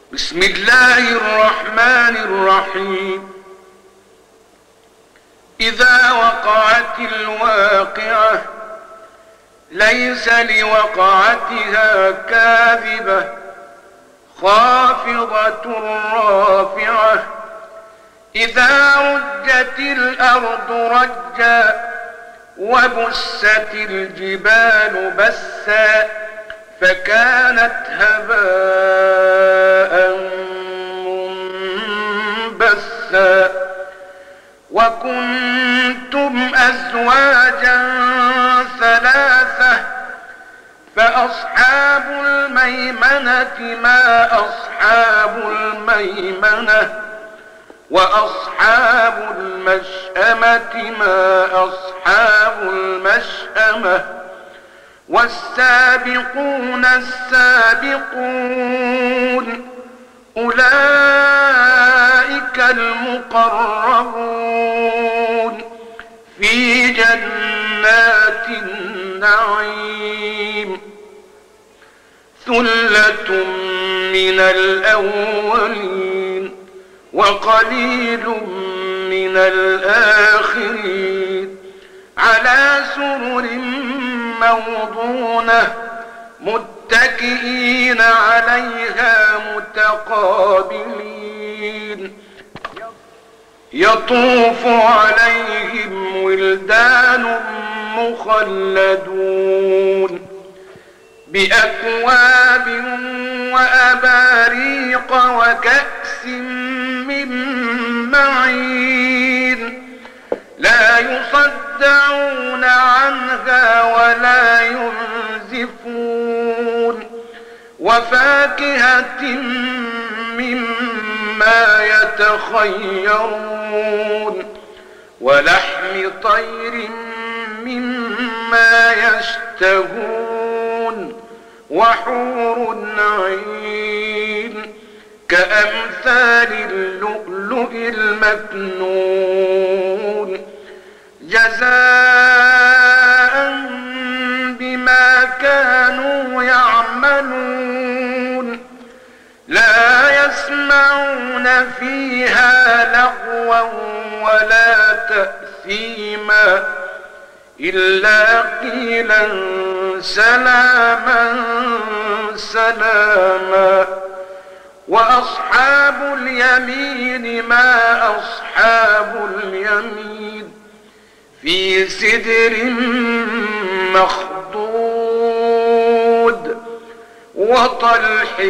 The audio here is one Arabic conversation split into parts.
بسم الله الرحمن الرحيم. إذا وقعت الواقعة ليس لوقعتها كاذبة خافضة رافعة. إذا رجت الأرض رجا وبست الجبال بسا فكانت هباء منبثا. وكنتم أزواجا ثلاثة فأصحاب الميمنة ما أصحاب الميمنة وأصحاب المشأمة ما أصحاب المشأمة. والسابقون السابقون أولئك المقربون في جنات النعيم. ثلة من الأولين وقليل من الآخرين على سرر موضونة متكئين عليها متقابلين. يطوف عليهم ولدان مخلدون بأكواب وأباريق وكأس من معين لا يصدعون عنها ولا ينزفون. وفاكهة مما يتخيرون ولحم طير مما يشتهون وحور عين كأمثال اللؤلؤ المكنون جزاء بما كانوا يعملون. لا يسمعون فيها لغوا ولا تأثيما إلا قيلا سلاما سلاما. وأصحاب اليمين ما أصحاب اليمين في سدر مخضود وطلح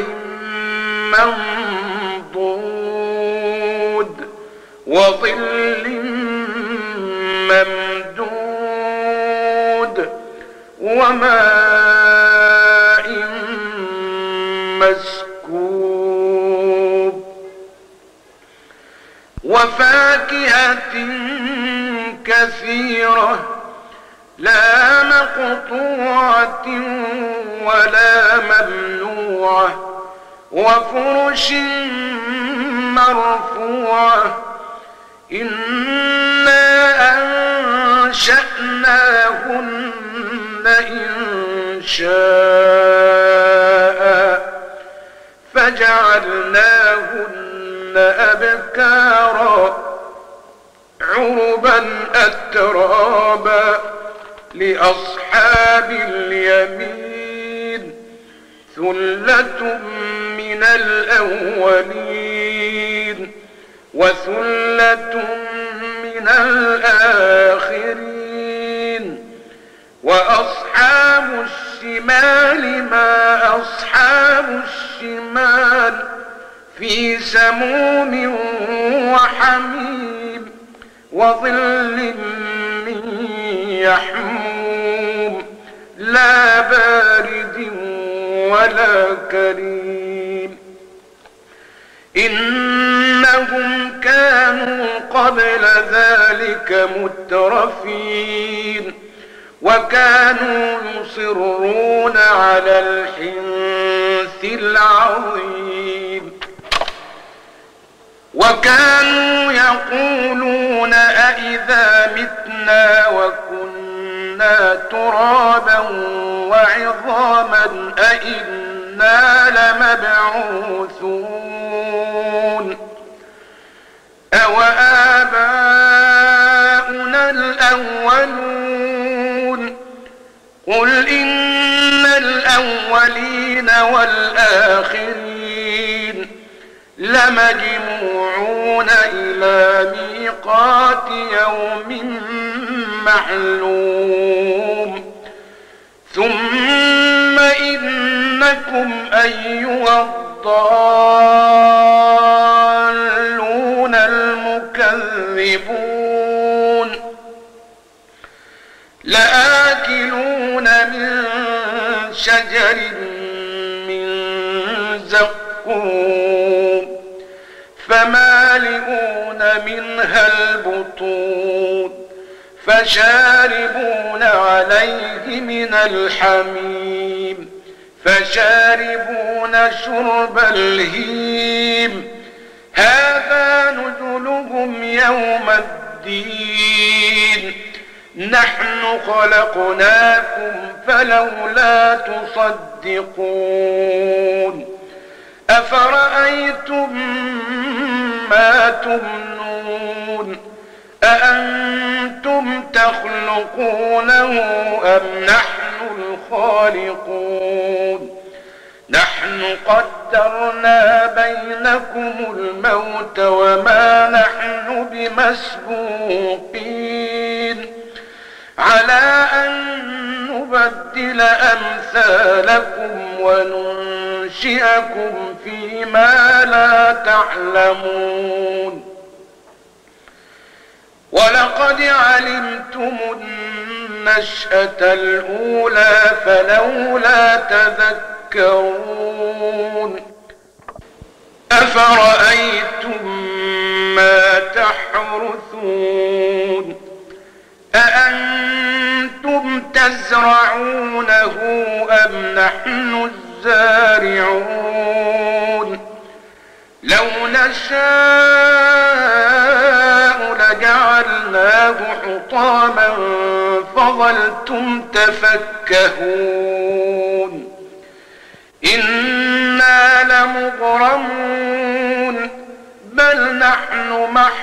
منضود وظل ممدود وماء مسكوب وفاكهة كثيرة لا مقطوعة ولا ممنوعة وفرش مرفوعة. إنا أنشأناهن إنشاء فجعلناهن أبكارا عربا أترابا لأصحاب اليمين ثلة من الأولين وثلة من الآخرين. وأصحاب الشمال ما أصحاب الشمال في سموم وحميم وظل من يحموم لا بارد ولا كريم. إنهم كانوا قبل ذلك مترفين وكانوا يصرون على الحنث العظيم وكانوا يقولون أئذا متنا وكنا ترابا وعظاما أئنا إنا لمبعوثون أوآباؤنا الأولون قل إن الأولين والآخرين لمجموعون إلى ميقات يوم معلوم ثم إنكم أيها الضالون المكذبون لآكلون من شجر من زقوم فمالئون منها البطون فشاربون عليه من الحميم فشاربون شرب الهيم هذا نزلهم يوم الدين نحن خلقناكم فلولا تصدقون أفرأيتم ما تمنون أأنتم تخلقونه أم نحن الخالقون نحن قدرنا بينكم الموت وما نحن بمسبوقين على أن نبدل أمثالكم وننشئكم فيما لا تعلمون ولقد علمتم النشأة الأولى فلولا تذكرون أفرأيتم ما تحرثون أأنتم تزرعونه أم نحن الزارعون لو نشاء لجعلناه حطاما فظلتم تفكهون إنا لمغرمون بل نحن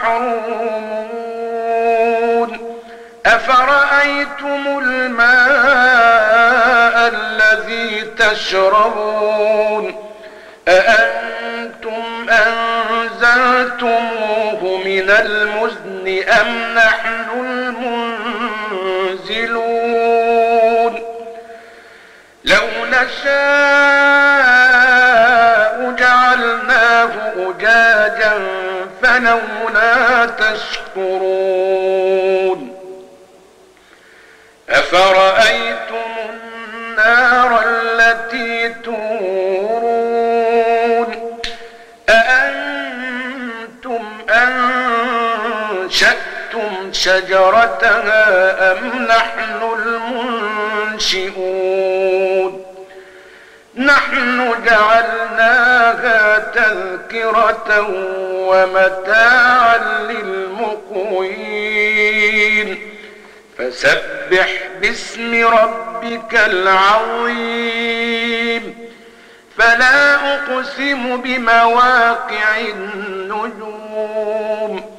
محرومون أفرأيتم الماء الذي تشربون أأنتم أنزلتموه من المزن أم نحن المنزلون لو نشاء جعلناه أجاجا فلولا تشكرون أفرأيتم النار التي تورون أأنتم أنشأتم شجرتها أم نحن المنشئون نحن جعلناها تذكرة ومتاعا للمقوين فسبح باسم ربك العظيم فلا أقسم بمواقع النجوم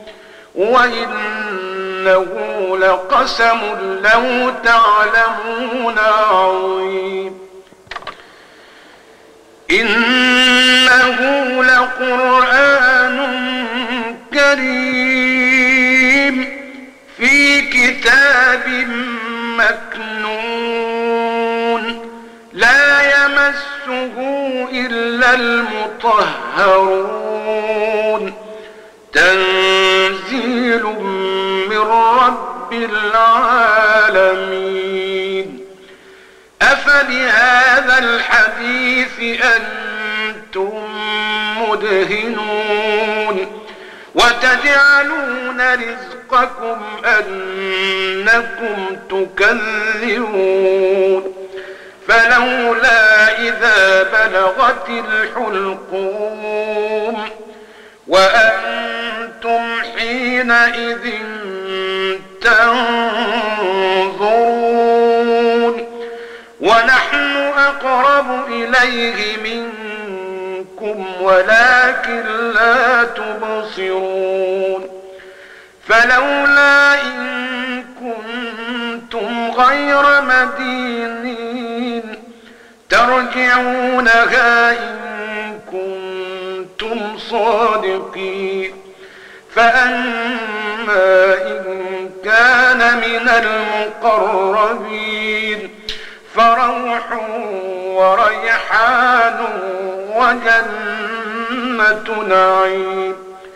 وإنه لقسم لو تعلمون عظيم إنه لقرآن كريم في كتاب مكنون لا يمسه إلا المطهرون تنزيل من رب العالمين أفبهذا الحديث أنتم مدهنون وتجعلون رزقكم أنكم تكذبون فلولا إذا بلغت الحلقوم وأنتم حينئذ تنظرون ونحن أقرب أقرب إليه منكم ولكن لا تبصرون فلولا إن كنتم غير مدينين ترجعونها إن كنتم صادقين فأما إن كان من المقربين فروح وريحان وجنة نعيم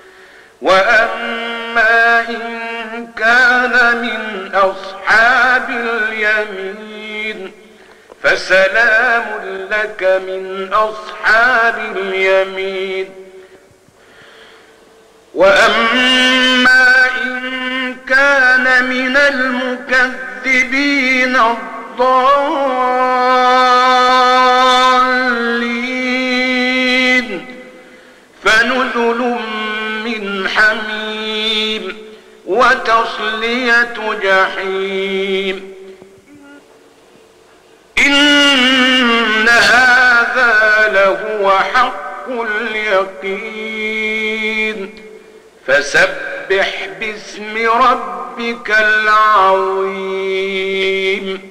وأما إن كان من أصحاب اليمين فسلام لك من أصحاب اليمين وأما إن كان من المكذبين الضالين فنزل من حميم وتصلية جحيم إن هذا لهو حق اليقين فسبح باسم ربك العظيم